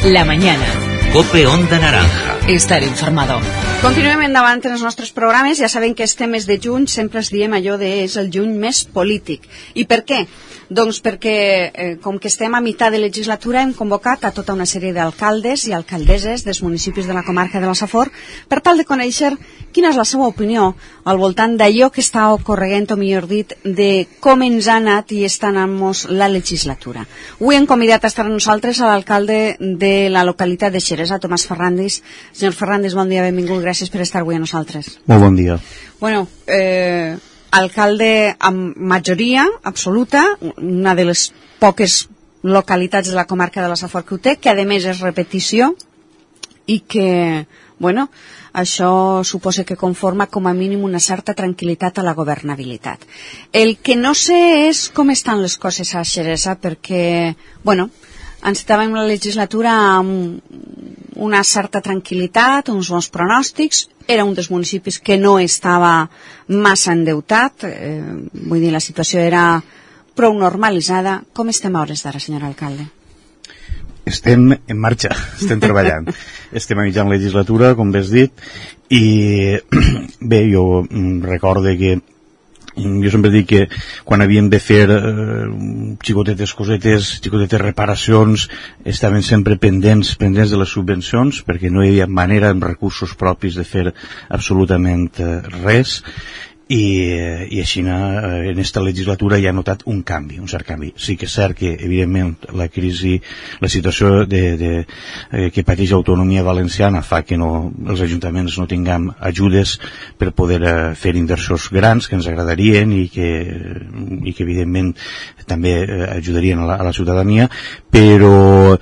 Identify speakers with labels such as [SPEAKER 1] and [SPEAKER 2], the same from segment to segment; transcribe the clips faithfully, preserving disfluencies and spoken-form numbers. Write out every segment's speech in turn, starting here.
[SPEAKER 1] La mañana.
[SPEAKER 2] Cope Onda Naranja.
[SPEAKER 1] Estar informado.
[SPEAKER 3] Continuem endavant en els nostres programes. Ja saben que este mes de juny sempre es diem allò de és el juny més polític. I per què? Doncs perquè, eh, com que estem a meitat de legislatura, hem convocat a tota una sèrie d'alcaldes i alcaldesses dels municipis de la comarca de la Safor per tal de conèixer quina és la seva opinió al voltant d'allò que està ocorregent, o millor dit, de com ens ha anat i està anant-nos la legislatura. Avui hem convidat a estar amb nosaltres a l'alcalde de la localitat de Xeresa, Tomàs Ferrandis. Senyor Ferrandis, bon dia, benvingut, gràcies per estar avui a nosaltres.
[SPEAKER 4] Molt bon dia.
[SPEAKER 3] Bueno, eh... alcalde amb majoria absoluta, una de les poques localitats de la comarca de la Safor que ho té, que a més és repetició i que, bueno, això suposa que conforma com a mínim una certa tranquil·litat a la governabilitat. El que no sé és com estan les coses a Xeresa, perquè, bueno, encetàvem la legislatura amb una certa tranquil·litat, uns bons pronòstics. Era un dels municipis que no estava massa endeutat, eh, vull dir, la situació era prou normalitzada. Com estem a hores d'ara, senyor alcalde?
[SPEAKER 4] Estem en marxa, estem treballant. Estem a mitjan legislatura, com bé has dit, i bé, jo recorde que jo sempre dic que quan havíem de fer eh, xicotetes cosetes, xicotetes reparacions, estaven sempre pendents pendents de les subvencions, perquè no hi havia manera amb recursos propis de fer absolutament eh, res, i, i així eh, en esta legislatura ja he notat un canvi, un cert canvi. Sí que és cert que evidentment la crisi, la situació de, de, eh, que pateix l'autonomia valenciana fa que no, els ajuntaments no tinguem ajudes per poder eh, fer inversions grans que ens agradarien i que, i que evidentment també eh, ajudarien a la, a la ciutadania, però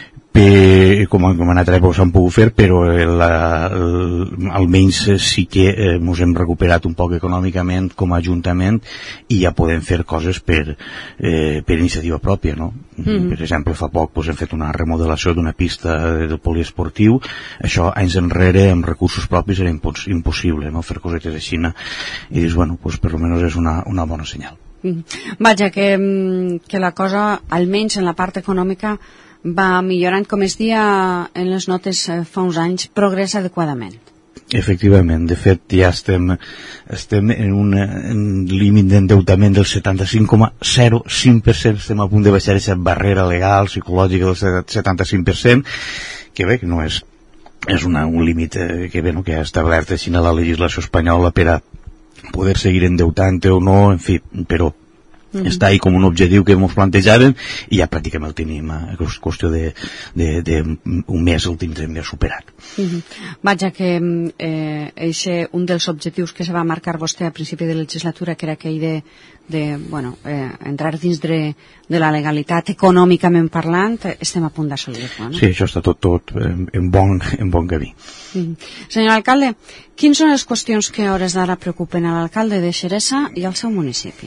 [SPEAKER 4] Per, com, com en altra època s'han pogut fer, però la, el, almenys sí que eh, ens hem recuperat un poc econòmicament com a ajuntament i ja podem fer coses per, eh, per iniciativa pròpia, no? Mm-hmm. Per exemple, fa poc pues, hem fet una remodelació d'una pista del poliesportiu. Això anys enrere amb recursos propis era impos impossible, no? Fer cosetes així, i dius, bueno, pues, per almenys és una, una bona senyal.
[SPEAKER 3] Mm. Vaja, que, que la cosa, almenys en la part econòmica, va millorant, com es dia en les notes fa uns anys, progressa adequadament.
[SPEAKER 4] Efectivament, de fet ja estem, estem en un en límit d'endeutament del setanta-cinc coma zero cinc per cent, estem a punt de baixar aquesta barrera legal, psicològica del setanta-cinc per cent, que bé, que no és, és una, un límit eh, que, bé, no, que ha establert així a la legislació espanyola per a poder seguir endeutant o no, en fi, però Mm-hmm. està ahí com un objectiu que ens plantejàvem i ja pràcticament el tenim a qüestió de, de, de un mes el tindrem ja superat.
[SPEAKER 3] Mm-hmm. Vaja que eh, eixe, un dels objectius que se va marcar vostè a principi de legislatura, que era aquell de, de bueno, eh, entrar dins de, de la legalitat econòmicament parlant, estem a punt d'assolir-ho, no?
[SPEAKER 4] Sí, això està tot, tot en, en, bon, en bon camí.
[SPEAKER 3] Mm-hmm. Senyor alcalde, quines són les qüestions que a hores d'ara preocupen a l'alcalde de Xeresa i al seu municipi?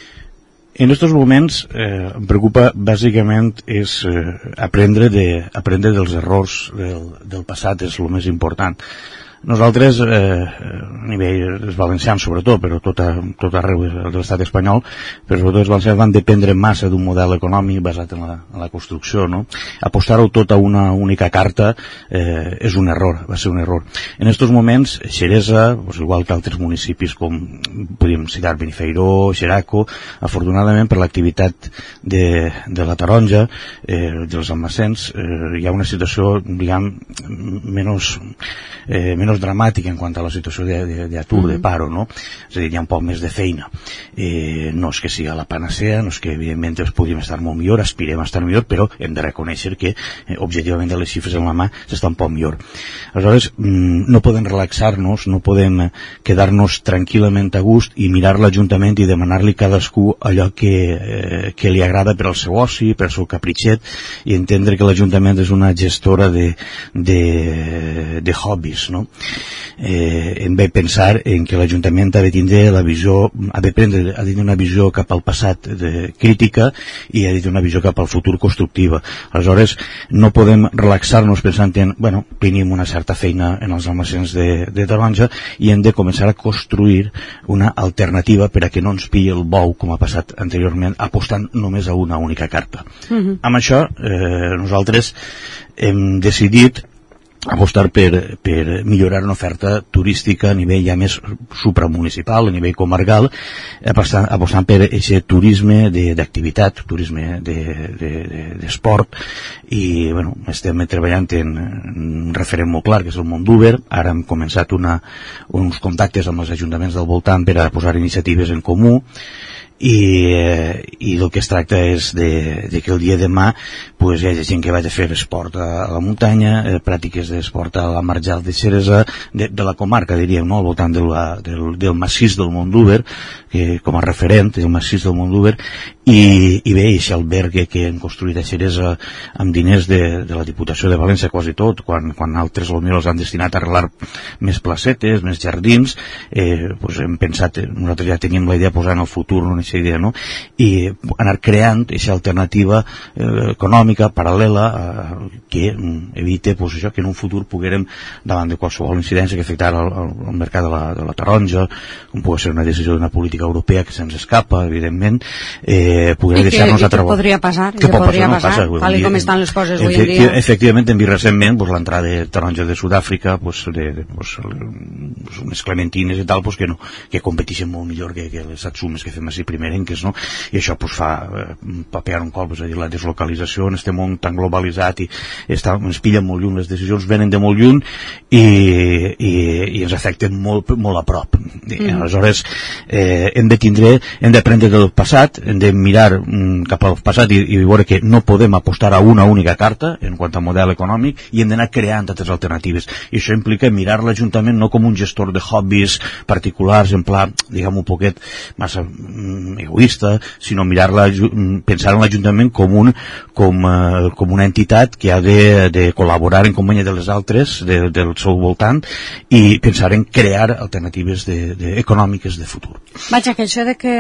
[SPEAKER 4] En aquests moments eh, em preocupa bàsicament és eh, aprendre, de, aprendre dels errors del, del passat, és el més important. Nosaltres, eh, a nivell dels valencians sobretot, però tot, a, tot arreu de l'estat espanyol, però sobretot els valencians van dependre massa d'un model econòmic basat en la, en la construcció, no? Apostar-ho tot a una única carta eh, és un error, va ser un error. En aquests moments, Xeresa, pues, igual que altres municipis com podríem citar Benifeiró, Xeraco, afortunadament per l'activitat de, de la taronja, eh, dels almacens, eh, hi ha una situació, diguem, menys, eh, menys dramàtica en quant a la situació d'atur, de, de, de paro, no? És a dir, hi ha un poc més de feina. Eh, no és que sigui la panacea, no és que evidentment podríem estar molt millor, aspirem a estar millor, però hem de reconèixer que eh, objectivament les xifres en la mà s'està un poc millor. Aleshores, mm, no podem relaxar-nos, no podem quedar-nos tranquil·lament a gust i mirar l'Ajuntament i demanar-li cadascú allò que, eh, que li agrada per al seu oci, per al seu capritxet, i entendre que l'Ajuntament és una gestora de, de, de hobbies, no? eh, hem de pensar en que l'Ajuntament ha de tindre la visió, ha de prendre, ha de tenir una visió cap al passat de crítica i ha de tenir una visió cap al futur constructiva. Aleshores, no podem relaxar-nos pensant en, bueno, tenim una certa feina en els almacens de, de taronja i hem de començar a construir una alternativa per a que no ens pilli el bou, com ha passat anteriorment, apostant només a una única carta. Uh-huh. Amb això, eh, nosaltres hem decidit apostar per, per millorar una oferta turística a nivell ja més supramunicipal, a nivell comarcal, apostant, apostant per aquest turisme d'activitat, turisme d'esport, de, de, i bueno, estem treballant en un referent molt clar, que és el món d'Uber. Ara hem començat una, uns contactes amb els ajuntaments del voltant per a posar iniciatives en comú, i, eh, i el que es tracta és de, de que el dia de demà pues, hi ha gent que vagi a fer esport a, a la muntanya, eh, pràctiques d'esport a la marjal de Xeresa, de, de la comarca, diríem, no? Al voltant de la, del, del massís del Mont d'Úber, que com a referent del massís del Mont d'Úber, i, i bé, aquest albergue que han construït a Xeresa amb diners de, de la Diputació de València quasi tot, quan, quan altres potser els han destinat a arreglar més placetes, més jardins, eh, pues hem pensat, nosaltres ja teníem la idea de posar en el futur una idea, no? I anar creant aquesta alternativa eh, econòmica paral·lela eh, que mm, evite pues, això, que en un futur poguérem, davant de qualsevol incidència que afectara el, el mercat de la, de la taronja, com pugui ser una decisió d'una política europea que se'ns escapa, evidentment, eh, poder deixar-nos a treballar.
[SPEAKER 3] I que podria passar,
[SPEAKER 4] que
[SPEAKER 3] que podria
[SPEAKER 4] no
[SPEAKER 3] passar,
[SPEAKER 4] passa,
[SPEAKER 3] tal com estan les coses avui en dia.
[SPEAKER 4] Efectivament, hem vist recentment pues, l'entrada de taronja de Sud-àfrica, pues, de, de, pues, unes clementines i tal, pues, que, no, que competeixen molt millor que, que les atsumes que fem així primerenques, no? I això pues, fa eh, papear un cop, és a dir, la deslocalització en este món tan globalitzat i està, ens pillen molt lluny, les decisions venen de molt lluny i, i, i ens afecten molt, molt a prop. I, mm. Aleshores, eh, hem de tindre, hem d'aprendre del passat, hem de mirar mm, cap al passat i, i veure que no podem apostar a una única carta en quant a model econòmic i hem d'anar creant altres alternatives. I això implica mirar l'Ajuntament no com un gestor de hobbies particulars, en pla, diguem, un poquet massa mm, egoista, sinó mirar-la, pensar en l'Ajuntament com, un, com, uh, com una entitat que ha de, de col·laborar en companyia de les altres de, del seu voltant i pensar en crear alternatives de, de, econòmiques de futur.
[SPEAKER 3] Vaja, que això de que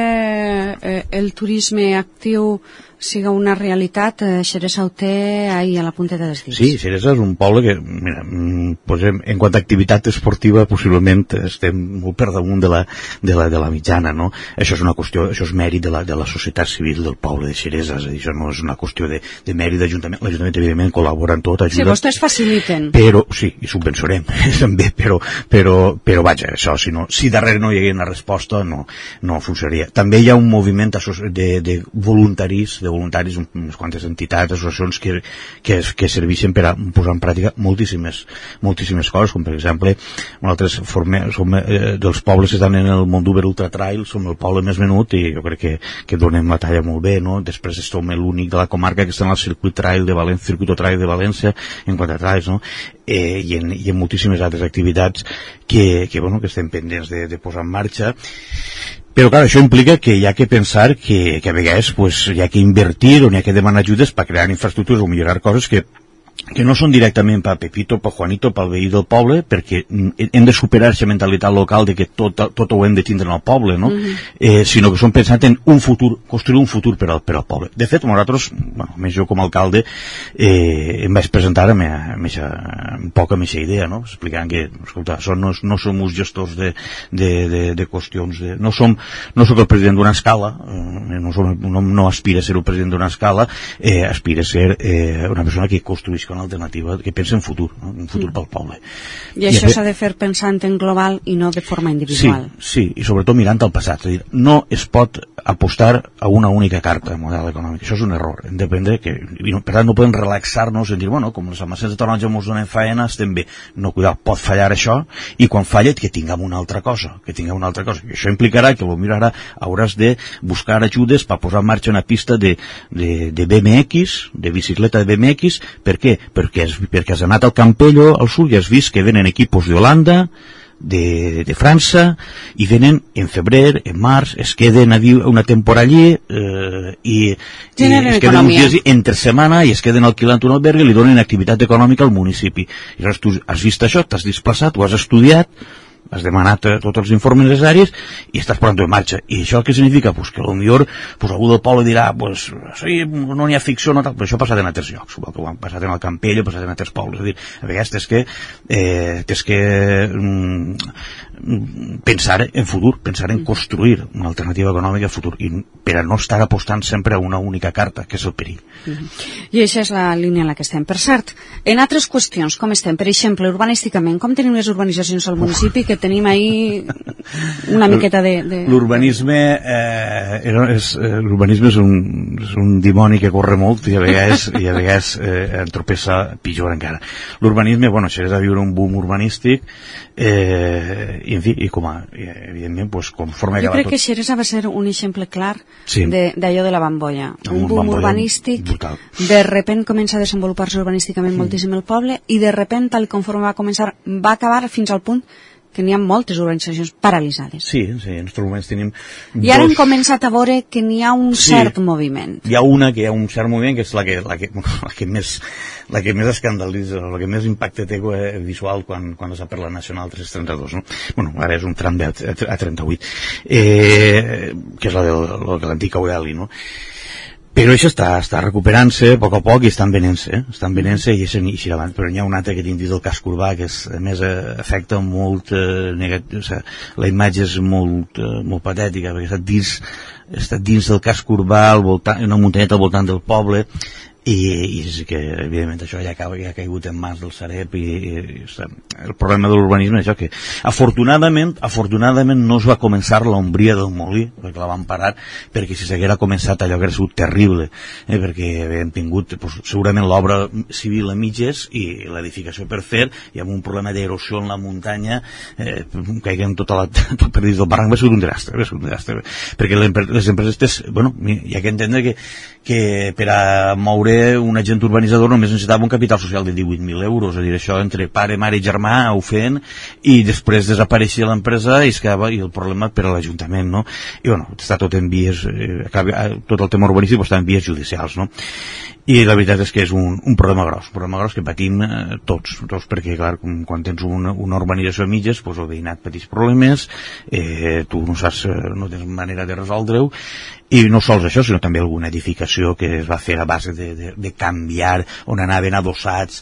[SPEAKER 3] eh, el turisme actiu siga una realitat, eh, Xeresa ho té ahí a la punta de les dits.
[SPEAKER 4] Sí, Xeresa és un poble que, mira, posem, en quant a activitat esportiva, possiblement estem molt per damunt de la, de la, de la mitjana, no? Això és una qüestió, això és mèrit de la, de la societat civil del poble de Xeresa, és a dir, això no és una qüestió de, de mèrit d'Ajuntament. L'Ajuntament, evidentment, col·labora en tot, ajuda.
[SPEAKER 3] Sí, vostès faciliten.
[SPEAKER 4] Però, sí, i subvencionem, també, però, però, però vaja, això, si, no, si darrere no hi hagués una resposta, no, no funcionaria. També hi ha un moviment de, de voluntaris, de voluntaris, unes quantes entitats, associacions que, que, que serveixen per a posar en pràctica moltíssimes, moltíssimes coses, com per exemple, nosaltres formem, som eh, dels pobles que estan en el Mont d'Úber Ultra Trail, som el poble més menut i jo crec que, que donem la talla molt bé, no? Després som l'únic de la comarca que està en el circuit trail de València, circuit trail de València, en quant a trails, no? Eh, i, en, i en moltíssimes altres activitats que, que, bueno, que estem pendents de, de posar en marxa. Però, clar, això implica que hi ha que pensar que, que a vegades pues, hi ha que invertir o hi ha que demanar ajudes per crear infraestructures o millorar coses que que no són directament per Pepito, per Juanito, pel veí del poble, perquè hem de superar aquesta mentalitat local de que tot, tot ho hem de tindre en el poble, no? Mm-hmm. eh, sinó que som pensant en un futur, construir un futur per al, per al poble. De fet, nosaltres, bueno, més jo com a alcalde, eh, em vaig presentar amb, amb, eixa, amb poca amb aquesta idea, no? Explicant que, escolta, això no, no som uns gestors de, de, de, de qüestions, de, no som, no soc el president d'una escala, eh, no, som, no, no aspira a ser el president d'una escala, eh, aspira a ser eh, una persona que construeix una alternativa que pensa en futur, no? Un futur mm. pel poble.
[SPEAKER 3] I, I això s'ha de fer pensant en global i no de forma individual.
[SPEAKER 4] Sí, sí, i sobretot mirant al passat. És a dir, no es pot apostar a una única carta de model econòmic. Això és un error. Hem d'aprendre que, per tant, no podem relaxar-nos i dir, bueno, com les almacens de taronja ens donen faena, estem bé. No, cuidado, pot fallar això, i quan falla que tinguem una altra cosa, que tinguem una altra cosa. I això implicarà que potser ara hauràs de buscar ajudes per posar en marxa una pista de, de, de B M X, de bicicleta de B M X. Per què? Perquè has, perquè has anat al Campello, al sud, i has vist que venen equipos d'Holanda, de, de França, i venen en febrer, en març, es queden a una temporada allí, eh, i, i es queden uns dies entre setmana i es queden alquilant un albergue i li donen activitat econòmica al municipi. I llavors tu has vist això, t'has desplaçat, ho has estudiat, has demanat eh, tots els informes necessaris i estàs posant-ho en marxa. I això què significa? Pues que potser pues, algú del poble dirà pues, sí, no n'hi ha ficció, no tal, però això ha passat en altres llocs, que ho han passat en el Campello, ha passat en altres pobles. És a dir, a vegades tens que, eh, tens que mm, pensar en futur, pensar en construir una alternativa econòmica a futur, i per a no estar apostant sempre a una única carta, que és el perill.
[SPEAKER 3] Mm-hmm. I això és la línia en la que estem. Per cert, en altres qüestions, com estem? Per exemple, urbanísticament, com tenim les urbanitzacions al municipi, que tenim ahí una miqueta de... de...
[SPEAKER 4] L'urbanisme eh, és, l'urbanisme és, un, és un dimoni que corre molt i a vegades, i a vegades eh, entropessa pitjor encara. L'urbanisme, bueno, això és a viure un boom urbanístic eh, i en fi, i com a, i, evidentment, pues, conforme
[SPEAKER 3] jo crec
[SPEAKER 4] tot...
[SPEAKER 3] que Xeresa va ser un exemple clar
[SPEAKER 4] sí.
[SPEAKER 3] d'allò de, de la bambolla. Un, un boom
[SPEAKER 4] bambolla
[SPEAKER 3] urbanístic,
[SPEAKER 4] brutal.
[SPEAKER 3] De repent comença a desenvolupar-se urbanísticament mm. moltíssim el poble i de repent, tal conforme va començar, va acabar fins al punt que n'hi ha moltes urbanitzacions paralitzades.
[SPEAKER 4] Sí, sí, en aquests moments tenim...
[SPEAKER 3] I ara dos... hem començat a veure que n'hi ha un sí, cert moviment.
[SPEAKER 4] Hi ha una que hi ha un cert moviment, que és la que, la que, la que més la que més escandalitza, la que més impacte té visual quan, quan s'ha per la Nacional tres trenta-dos, no? Bueno, ara és un tram de A trenta-vuit, eh, que és la de l'antic Aureli, no? Però això està, està recuperant-se a poc a poc i estan venent-se, eh? estan venent-se i és així davant. Però n'hi ha un altre que tinc dins del casc urbà que és, a més eh, afecta molt eh, negatiu, o sigui, la imatge és molt, eh, molt patètica perquè està dins, està dins del casc urbà, al voltant, una muntanyeta al voltant del poble, i, i és que evidentment això ja ha, ja ha caigut en mans del Sareb i, i, i el problema de l'urbanisme és això, que afortunadament afortunadament no es va començar l'ombria del molí, perquè la van parar, perquè si s'haguera començat allò hauria sigut terrible, eh, perquè havíem tingut pues, segurament l'obra civil a mitges i l'edificació per fer, i amb un problema d'erosió en la muntanya, eh, caiguen tota la, tot per dins del barranc, va ser un desastre, va ser un desastre, perquè les empreses, bueno, hi ha que entendre que, que per a moure un agent urbanitzador només necessitava un capital social de divuit mil euros, és a dir, això entre pare, mare i germà ho feien i després desapareixia l'empresa i es quedava, i el problema per a l'Ajuntament, no? I bueno, està tot en vies, eh, tot el tema urbanístic està en vies judicials, no? I la veritat és que és un, un problema gros, un problema gros que patim eh, tots, tots, perquè clar, quan tens una, una urbanització a mitges, doncs el veïnat pateix problemes, eh, tu no saps, no tens manera de resoldre-ho, i no sols això, sinó també alguna edificació que es va fer a base de, de, de canviar, on anaven adossats,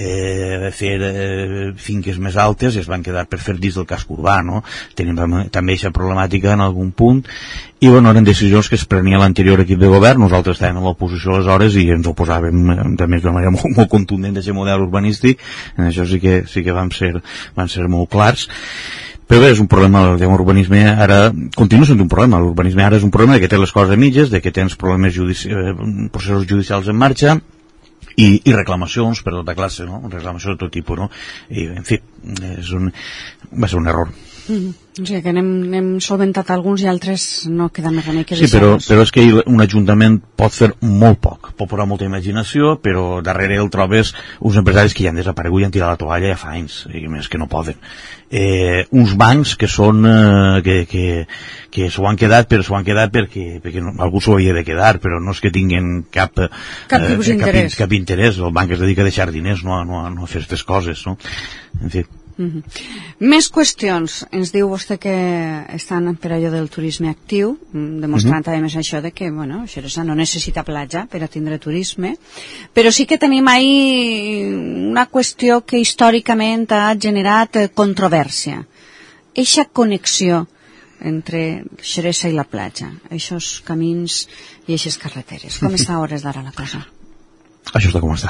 [SPEAKER 4] eh, fer eh, finques més altes i es van quedar per fer dins del casc urbà, no? Tenim també aquesta problemàtica en algun punt, i bueno, eren decisions que es prenia l'anterior equip de govern, nosaltres estàvem a l'oposició aleshores i ens oposàvem també d'una manera molt, molt contundent d'aquest model urbanístic, en això sí que, sí que vam ser, van ser molt clars. Però bé, és un problema, el tema urbanisme ara continua sent un problema, l'urbanisme ara és un problema de que té les coses a mitges, de que tens problemes judici eh, processos judicials en marxa i, i reclamacions per tota classe, no? Reclamacions de tot tipus, no? I, en fi, és un, va ser un error.
[SPEAKER 3] Mm-hmm. O sigui que n'hem, n'hem solventat alguns i altres no queda més remei que
[SPEAKER 4] sí, però, però és que un ajuntament pot fer molt poc, pot posar molta imaginació, però darrere el trobes uns empresaris que ja han desaparegut i han tirat la toalla ja fa anys, i més que no poden. Eh, uns bancs que són eh, que, que, que s'ho han quedat, però s'ho han quedat perquè, perquè no, algú s'ho havia de quedar, però no és que tinguin cap
[SPEAKER 3] cap, eh,
[SPEAKER 4] cap, cap interès, el banc es dedica a deixar diners, no, no, no a fer aquestes coses, no? En fi.
[SPEAKER 3] Mm-hmm. Més qüestions. Ens diu vostè que estan per allò del turisme actiu, demostrant mm-hmm. a més això de que, bueno, Xeresa no necessita platja per a tindre turisme, però sí que tenim ahí una qüestió que històricament ha generat controvèrsia. Eixa connexió entre Xeresa i la platja, eixos camins i eixes carreteres. Com està a hores d'ara la cosa?
[SPEAKER 4] Això està com està.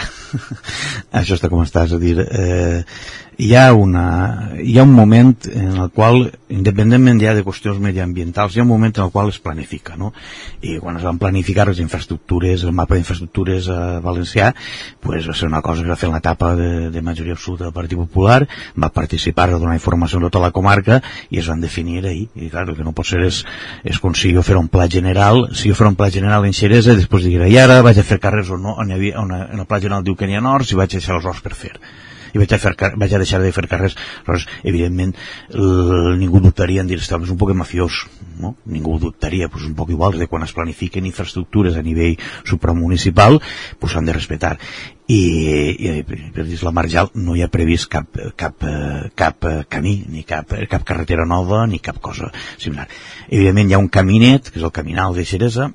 [SPEAKER 4] Això està com està, és a dir, eh, hi ha una, hi ha un moment en el qual, independentment ja de qüestions mediambientals, hi ha un moment en el qual es planifica, no? I quan es van planificar les infraestructures, el mapa d'infraestructures a Valencià, pues va ser una cosa que va fer en l'etapa de, de majoria absoluta del Partit Popular, va participar a donar informació en tota la comarca i es van definir ahir. I clar, el que no pot ser és, és com si jo fera un pla general, si jo fera un pla general en Xeresa, després diguera, i ara vaig a fer carrers on no, on hi havia, una, una platja on diu que n'hi ha horts i vaig deixar els horts per fer. I vaig, a fer, vaig a deixar de fer carrers. Aleshores, evidentment, l, ningú dubtaria en dir, és un poc mafiós, no? Ningú dubtaria, pues, un poc igual, de quan es planifiquen infraestructures a nivell supramunicipal, pues s'han de respetar. I, i per dir la Marjal no hi ha previst cap, cap, cap camí, ni cap, cap carretera nova, ni cap cosa similar. Evidentment hi ha un caminet, que és el caminal de Xeresa.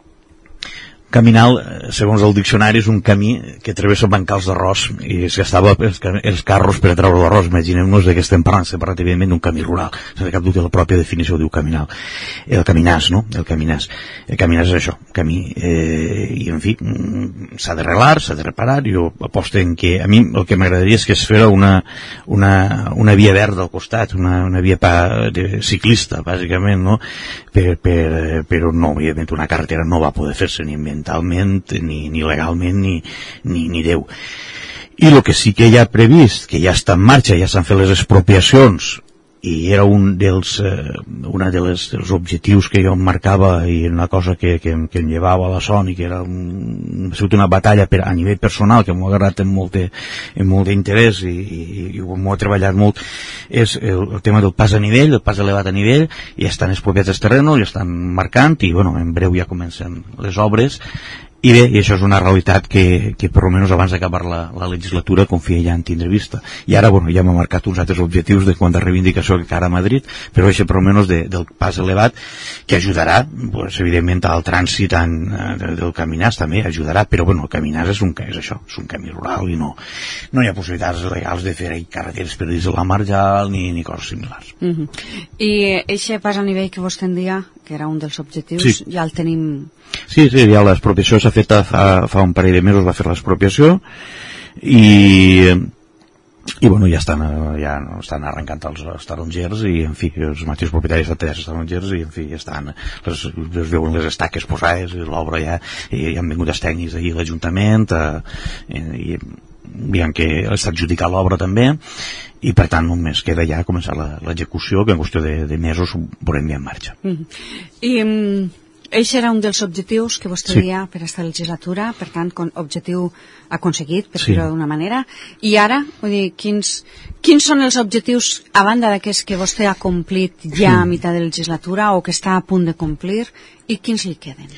[SPEAKER 4] Caminal, segons el diccionari, és un camí que travessa bancals d'arròs i es gastava els, els carros per a treure l'arròs. Imaginem-nos que estem parlant, estem parlant evidentment d'un camí rural, sense cap dubte la pròpia definició diu caminal. El caminàs, no? El caminàs. El caminàs és això, camí. Eh, I, en fi, s'ha d'arreglar, s'ha de reparar. Jo aposto en que, a mi el que m'agradaria és que es fera una, una, una via verda al costat, una, una via pa, de ciclista, bàsicament, no? Per, per, però no, evidentment, una carretera no va poder fer-se ni ambientalment, ni, ni legalment, ni, ni, ni Déu. I el que sí que hi ha previst, que ja està en marxa, ja s'han fet les expropiacions, i era un dels, eh, una de les, dels objectius que jo em marcava i una cosa que, que, que em llevava a la son i que era un, una batalla per, a nivell personal que m'ho ha agradat amb molt, de, amb molt d'interès i, i, i m'ho he treballat molt, és el, el tema del pas a nivell, el pas elevat a nivell, i estan expropiats els terrenos, i estan marcant, i bueno, en breu ja comencen les obres. I bé, i això és una realitat que, que per almenys abans d'acabar la, la legislatura confia ja en tindre vista. I ara, bueno, ja m'ha marcat uns altres objectius de quant a reivindicació que cara a Madrid, però això per almenys de, del pas elevat, que ajudarà, pues, evidentment, al trànsit en, de, del caminàs també ajudarà, però bueno, el caminàs és, un, és això, és un camí rural i no, no hi ha possibilitats legals de fer carreteres per dins de la Marjal ni, ni coses similars.
[SPEAKER 3] Uh-huh. I eixe pas a nivell que vos tendia, que era un dels objectius, sí. Ja el tenim...
[SPEAKER 4] Sí, sí, ja l'expropiació s'ha fet fa, fa un parell de mesos, va fer l'expropiació i, i bueno, ja estan, ja estan arrencant els, els tarongers i, en fi, els mateixos propietaris de talles els tarongers i, en fi, ja estan, les, les veuen les estaques posades, l'obra ja, i, i han vingut els tècnics d'allí a l'Ajuntament i, i diguem que està adjudicat l'obra també i per tant només queda ja començar l'execució que en qüestió de, de mesos ho veurem ja en marxa.
[SPEAKER 3] Mm-hmm. I... Um... Eixe era un dels objectius que vostè
[SPEAKER 4] sí.
[SPEAKER 3] dia per aquesta legislatura, per tant, objectiu aconseguit, per
[SPEAKER 4] sí.
[SPEAKER 3] dir-ho d'una manera. I ara, vull dir, quins, quins són els objectius, a banda d'aquests que vostè ha complit ja a mitjà de legislatura o que està a punt de complir, i quins li queden?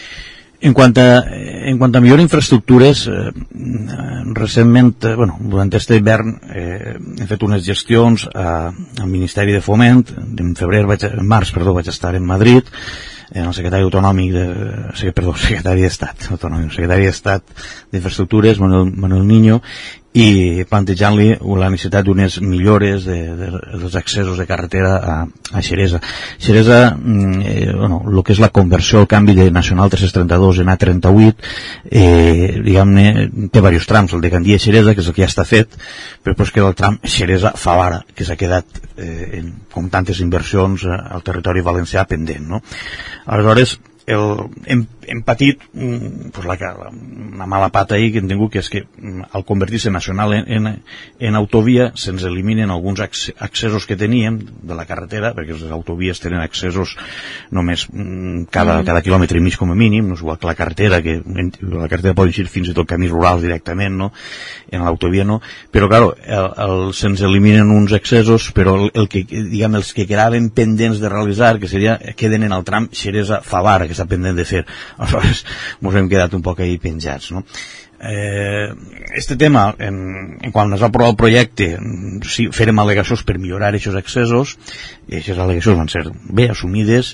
[SPEAKER 4] En quant a, en quant a millor infraestructures, eh, recentment, eh, bueno, durant este hivern eh, hem fet unes gestions a, al Ministeri de Foment. En febrer, vaig, en març, perdó, vaig estar en Madrid, en el secretari autonòmic de, perdó, secretari d'Estat, autonòmic, secretari d'Estat d'Infraestructures, Manuel, Manuel Niño, i plantejant-li la necessitat d'unes millores de, de, dels accessos de carretera a, a Xeresa. Xeresa, eh, bueno, el que és la conversió, el canvi de Nacional tres-cents trenta-dos en A trenta-vuit, eh, diguem-ne, té diversos trams, el de Gandia a Xeresa, que és el que ja està fet, però després queda el tram Xeresa-Favara, que s'ha quedat, eh, en, com tantes inversions, eh, al territori valencià pendent, no? Aleshores, el, hem, hem patit mm, pues la, la, una mala pata ahí que hem tingut, que és que mm, al convertir-se nacional en, en, en autovia se'ns eliminen alguns accessos que teníem de la carretera, perquè les autovies tenen accessos només mm, cada, mm. cada quilòmetre i mig com a mínim, no és igual que la carretera, que la carretera pot eixir fins i tot camins rurals directament, no? En l'autovia no, però claro, el, el, se'ns eliminen uns accessos, però el, el que, diguem, els que quedaven pendents de realitzar, que seria, queden en el tram Xeresa-Favara, que està pendent de fer. Aleshores, ens hem quedat un poc ahí penjats, no? Eh, este tema, en, en quan es va aprovar el projecte, sí, fèrem al·legacions per millorar aquests accessos, i aquestes al·legacions van ser bé assumides,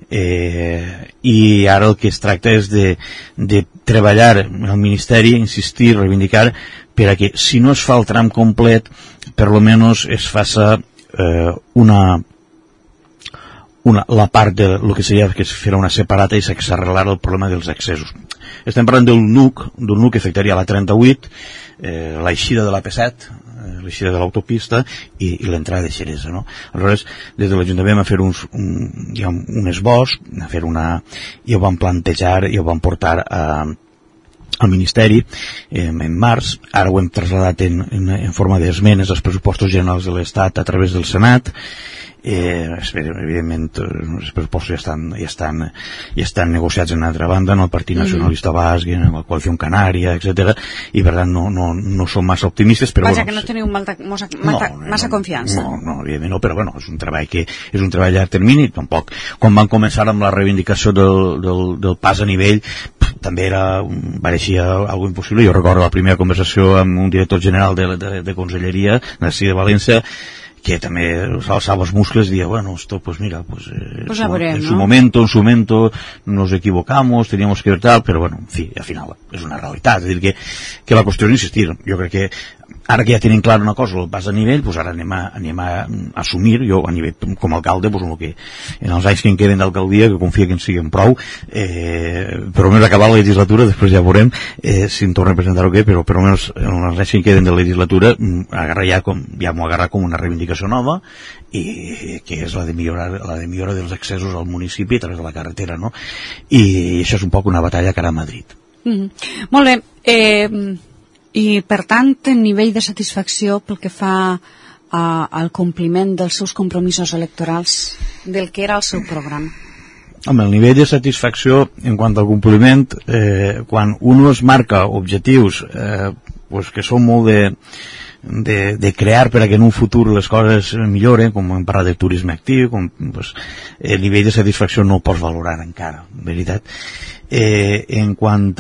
[SPEAKER 4] eh, i ara el que es tracta és de, de treballar al Ministeri, insistir, reivindicar, per a que si no es fa el tram complet, per lo menos es faça eh, una Una, la part de lo que seria que es fera una separata i s'arreglara el problema dels accessos. Estem parlant d'un N U C, d'un N U C que afectaria la trenta-vuit, eh, l'eixida de la P set, eh, l'eixida de l'autopista i, i l'entrada de Xeresa, no? Aleshores, des de l'Ajuntament vam fer uns, un, diguem, un esbós, a fer una, i ho vam plantejar i ho vam portar a, al Ministeri eh, en març. Ara ho hem traslladat en, en, en forma d'esmenes als pressupostos generals de l'Estat a través del Senat. Eh, evidentment els pressupostos ja estan, ja estan, ja estan negociats en altra banda, no? El Partit Nacionalista Basc, en la Coalició Canària, etcètera, i per tant no, no, no som massa optimistes, però
[SPEAKER 3] Vaja,
[SPEAKER 4] bueno,
[SPEAKER 3] que no teniu massa, massa, massa,
[SPEAKER 4] no,
[SPEAKER 3] massa
[SPEAKER 4] no,
[SPEAKER 3] confiança.
[SPEAKER 4] No, no, evidentment no, però bueno, és un treball que és un treball a llarg termini, tampoc. Quan van començar amb la reivindicació del, del, del pas a nivell, pff, també era, pareixia algo impossible. Jo recordo la primera conversació amb un director general de, de, de Conselleria d'ací de València, que també s'alçava els muscles i dia, bueno, esto, pues mira, pues, eh,
[SPEAKER 3] pues veurem,
[SPEAKER 4] en su
[SPEAKER 3] ¿no?
[SPEAKER 4] momento, en su momento nos equivocamos, teníamos que ver tal, però bueno, en fi, al final és una realitat, és a dir, que, que la qüestió és insistir. Jo crec que ara que ja tenim clar una cosa, el pas a nivell, pues ara anem a, anem a assumir, jo a nivell com a alcalde, pues el que en els anys que en queden d'alcaldia, que confia que en siguin prou, eh, però almenys acabar la legislatura, després ja veurem eh, si em torna a presentar o què, però per almenys en els anys que en queden de la legislatura agarra ja com, ja m'ho agarra com una reivindicació nova, i que és la de millorar, la de millora dels accessos al municipi a través de la carretera, no? I això és un poc una batalla cara a Madrid.
[SPEAKER 3] Mm-hmm. Molt bé, eh, i per tant en nivell de satisfacció pel que fa a, al compliment dels seus compromisos electorals del que era el seu programa.
[SPEAKER 4] Home, el nivell de satisfacció en quant al compliment, eh, quan un es marca objectius eh, pues que són molt de De, de crear per a que en un futur les coses milloren, com hem parlat de turisme actiu, com, pues, el nivell de satisfacció no ho pots valorar encara, en veritat. Eh, en quant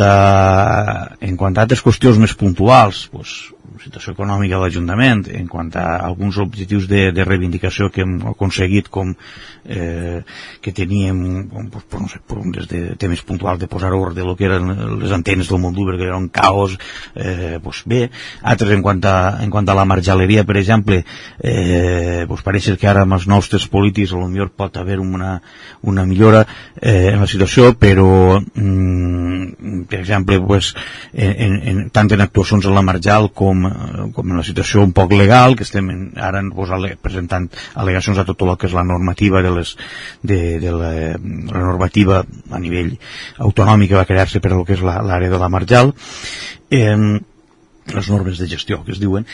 [SPEAKER 4] a en quant a altres qüestions més puntuals, pues, situació econòmica de l'Ajuntament, en quant a alguns objectius de, de reivindicació que hem aconseguit, com eh, que teníem, com, pues, no sé, des de temes puntuals de posar ordre lo que eren les antenes del Montluber, que era un caos, eh, pues bé. Altres en quant a, en quant a la marjaleria, per exemple, eh, pues pareix que ara amb els nous tres polítics potser pot haver una, una millora eh, en la situació, però mm, per exemple, pues, en, en, tant en actuacions en la marjal com com en la situació un poc legal, que estem en, ara pues, ale, presentant al·legacions a tot el que és la normativa de, les, de, de la, la normativa a nivell autonòmic que va crear-se per a lo que és l'àrea de la marjal, eh, les normes de gestió que es diuen.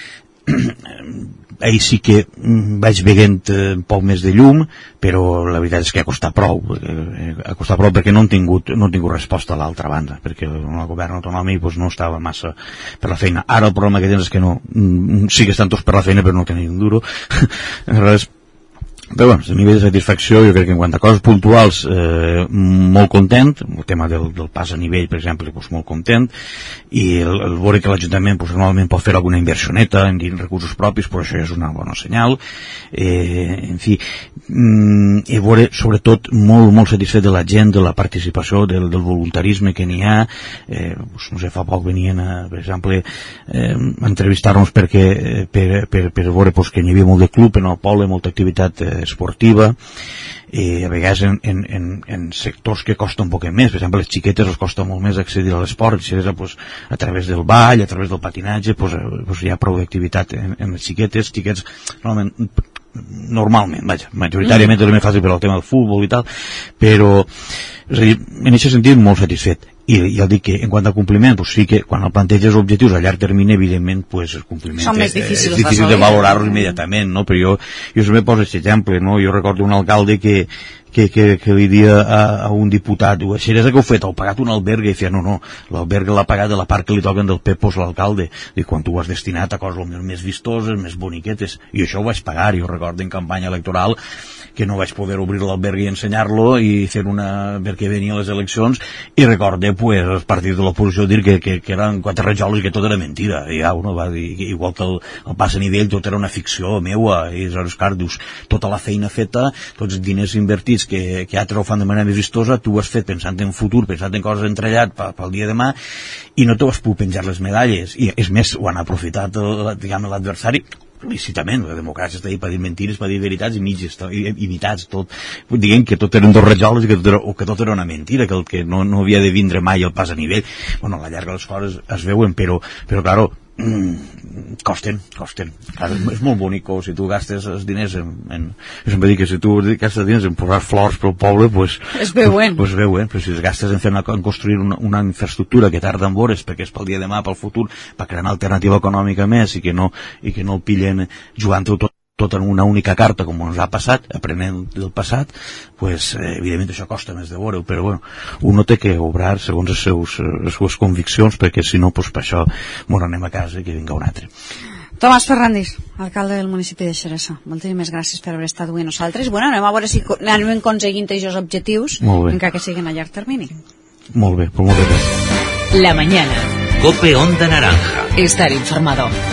[SPEAKER 4] Ahir sí que vaig veient un poc més de llum, però la veritat és que ha costat prou, ha costat prou perquè no han tingut, no han tingut resposta a l'altra banda, perquè el govern autonòmic pues, no estava massa per la feina. Ara el problema que tens és que no, sí que estan tots per la feina però no tenen un duro. Res. Però bueno, a nivell de satisfacció jo crec que en quant a coses puntuals eh, molt content, el tema del, del pas a nivell per exemple, doncs molt content, i el, el veure que l'Ajuntament pues, normalment pot fer alguna inversioneta en dins recursos propis, però això és una bona senyal. Eh, en fi, mm, i veure sobretot molt, molt satisfet de la gent, de la participació, del, del voluntarisme que n'hi ha. Eh, pues, no sé, fa poc venien a, per exemple eh, a entrevistar-nos perquè, per, per, per veure pues, que n'hi havia molt de club en el poble, molta activitat eh, esportiva, i a vegades en, en, en, en sectors que costa un poc més, per exemple les xiquetes els costa molt més accedir a l'esport, pues, a través del ball, a través del patinatge pues, pues, hi ha prou d'activitat en, en les xiquetes, xiquets normalment, normalment vaja, majoritàriament és més fàcil per al tema del futbol i tal, però és a dir, en aquest sentit molt satisfet. I ja dic que en quant a compliment, pues sí que quan el planteges objectius a llarg termini, evidentment, pues el compliment
[SPEAKER 3] són més difícils,
[SPEAKER 4] és difícil de valorar-los immediatament, no? Però jo, jo sempre poso aquest exemple, no? Jo recordo un alcalde que que, que, que li dia a, a un diputat, diu, Xeresa, què heu fet? Heu pagat un albergue? I feia, no, no, l'albergue l'ha pagat de la part que li toquen del Pepos l'alcalde. I quan tu ho has destinat a coses més vistoses, més boniquetes, i això ho vaig pagar. Jo recordo en campanya electoral que no vaig poder obrir l'albergue i ensenyar-lo i fer una... perquè venien les eleccions, i recorde, pues, els partits de l'oposició dir que, que, que eren quatre rajoles i que tot era mentira. I ja, uno va dir, igual que el, el pas a nivell, tot era una ficció meua, i aleshores, clar, dius, tota la feina feta, tots els diners invertits que, que altres ho fan de manera més vistosa, tu ho has fet pensant en futur, pensant en coses entrellat pel dia de demà, i no t'ho has pogut penjar les medalles, i és més, ho han aprofitat diguem, l'adversari lícitament. La democràcia està ahí per dir mentires, per dir veritats i mitges, imitats, tot, diguem que tot eren dos rajoles i que tot era, o que tot era una mentira, que el que no, no havia de vindre mai el pas a nivell. Bueno, a la llarga les coses es veuen, però, però claro, costen, costen. Clar, és molt bonic, si tu gastes els diners en, en jo sempre dic que si tu gastes diners en posar flors pel poble, pues,
[SPEAKER 3] es veuen,
[SPEAKER 4] pues, pues veuen, però si els gastes en, fer una, en construir una, una infraestructura que tarda en vores perquè és pel dia de demà, pel futur, per crear una alternativa econòmica més i que no, i que no el pillen jugant-ho tot tot en una única carta, com ens ha passat, aprenent del passat, pues, eh, evidentment això costa més de veure-ho, però bueno, un té que obrar segons les, seus, les seves conviccions, perquè si no, pues, per això, bueno, anem a casa i que vinga un altre.
[SPEAKER 3] Tomàs Ferrandis, alcalde del municipi de Xeresa, moltíssimes gràcies per haver estat avui amb nosaltres. Bueno, anem a veure si anem aconseguint aquests objectius, encara que siguin a llarg termini.
[SPEAKER 4] Molt bé, pues molt bé.
[SPEAKER 1] La mañana.
[SPEAKER 2] Cope Onda Naranja.
[SPEAKER 1] Estar informado.